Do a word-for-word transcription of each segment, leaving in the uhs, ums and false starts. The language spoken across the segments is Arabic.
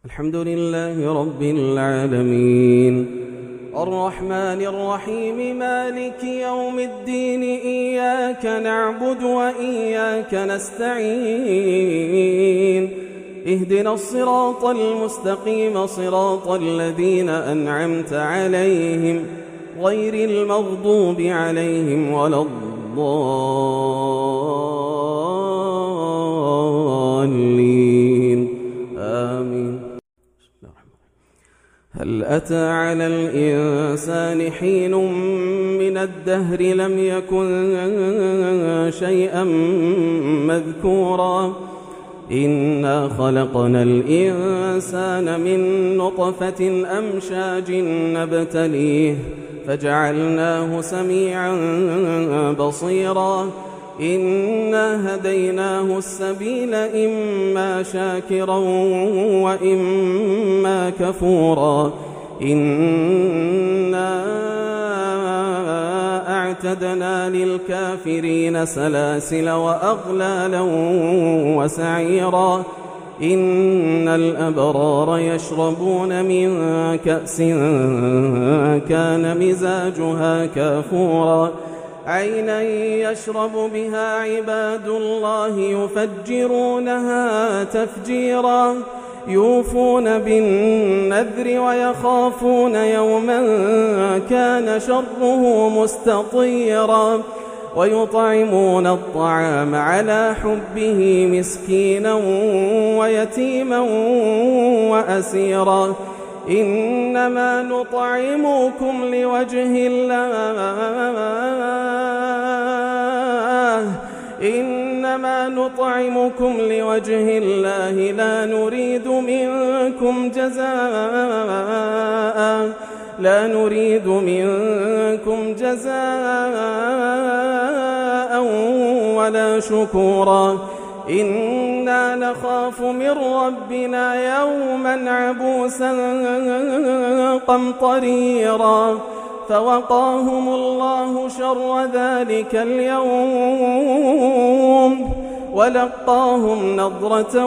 الحمد لله رب العالمين الرحمن الرحيم مالك يوم الدين إياك نعبد وإياك نستعين اهدنا الصراط المستقيم صراط الذين أنعمت عليهم غير المغضوب عليهم ولا الضالين آمين. هل أتى على الإنسان حين من الدهر لم يكن شيئا مذكورا إنا خلقنا الإنسان من نطفة أمشاج نبتليه فجعلناه سميعا بصيرا إنا هديناه السبيل إما شاكرا وإما كفورا إنا أعتدنا للكافرين سلاسل وأغلالا وسعيرا إن الأبرار يشربون من كأس كان مزاجها كافورا عينا يشرب بها عباد الله يفجرونها تفجيرا يوفون بالنذر ويخافون يوما كان شره مستطيرا ويطعمون الطعام على حبه مسكينا ويتيما وأسيرا إنما نطعمكم لوجه الله إنما نطعمكم لوجه الله لا نريد منكم جزاء لا نريد منكم جزاء ولا شكورا إنا نخاف من ربنا يوما عبوسا قمطريرا فوقاهم الله شر ذلك اليوم ولقاهم نضرة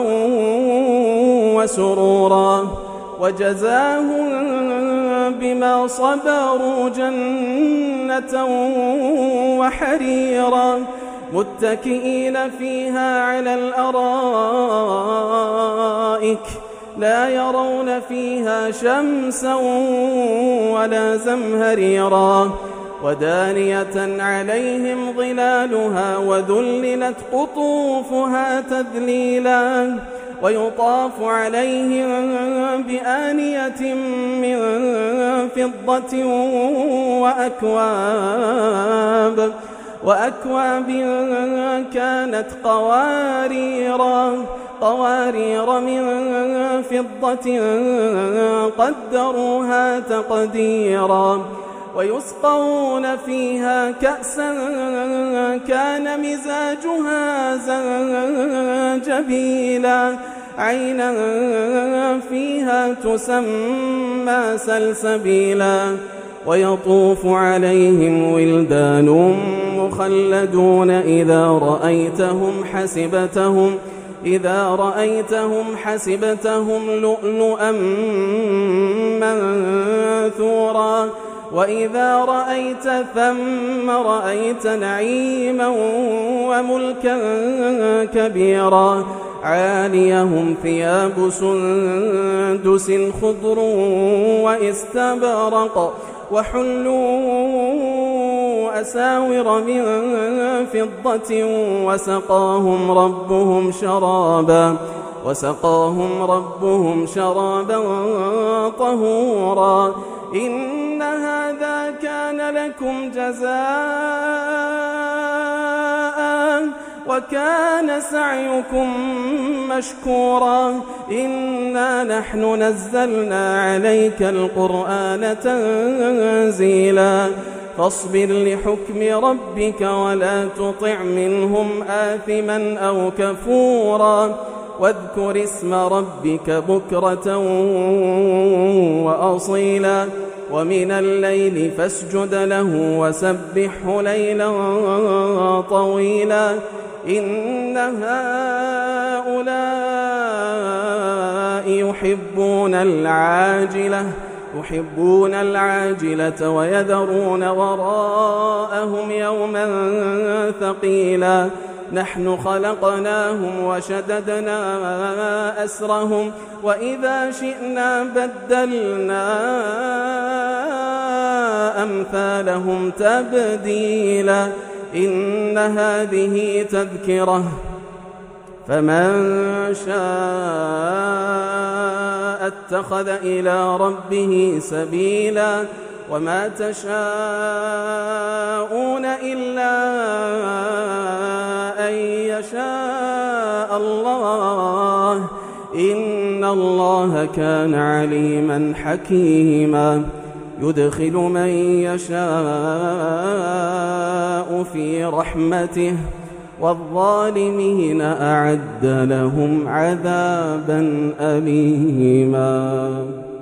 وسرورا وجزاهم بما صبروا جنة وحريرا متكئين فيها على الأرائك لا يرون فيها شمسا ولا زمهريرا ودانية عليهم ظلالها وذللت قطوفها تذليلا ويطاف عليهم بآنية من فضة وأكواب وأكواب كانت قواريرا قوارير من فضة قدروها تقديرا ويسقون فيها كأسا كان مزاجها زنجبيلا عينا فيها تسمى سلسبيلا ويطوف عليهم ولدان مخلدون إذا رأيتهم حسبتهم إذا رأيتهم حسبتهم لؤلؤا منثورا وإذا رأيت ثم رأيت نعيما وملكا كبيرا عاليهم ثياب سندس خضر واستبرق وحلوا أساور من فضة وسقاهم ربهم شرابا وسقاهم ربهم شرابا طهورا إن هذا كان لكم جزاء وكان سعيكم مشكورا إنا نحن نزلنا عليك القرآن تنزيلا فاصبر لحكم ربك ولا تطع منهم آثما أو كفورا واذكر اسم ربك بكرة وأصيلا ومن الليل فاسجد له وسبحه ليلا طويلا إن هؤلاء يحبون العاجلة يحبون العاجلة ويذرون وراءهم يوما ثقيلا نحن خلقناهم وشددنا أسرهم وإذا شئنا بدلنا أمثالهم تبديلا إن هذه تذكرة فمن شاء اتخذ إلى ربه سبيلا وما تشاءون إلا أن يشاء الله إن الله كان عليما حكيما يدخل من يشاء في رحمته والظالمين أعد لهم عذابا أليما.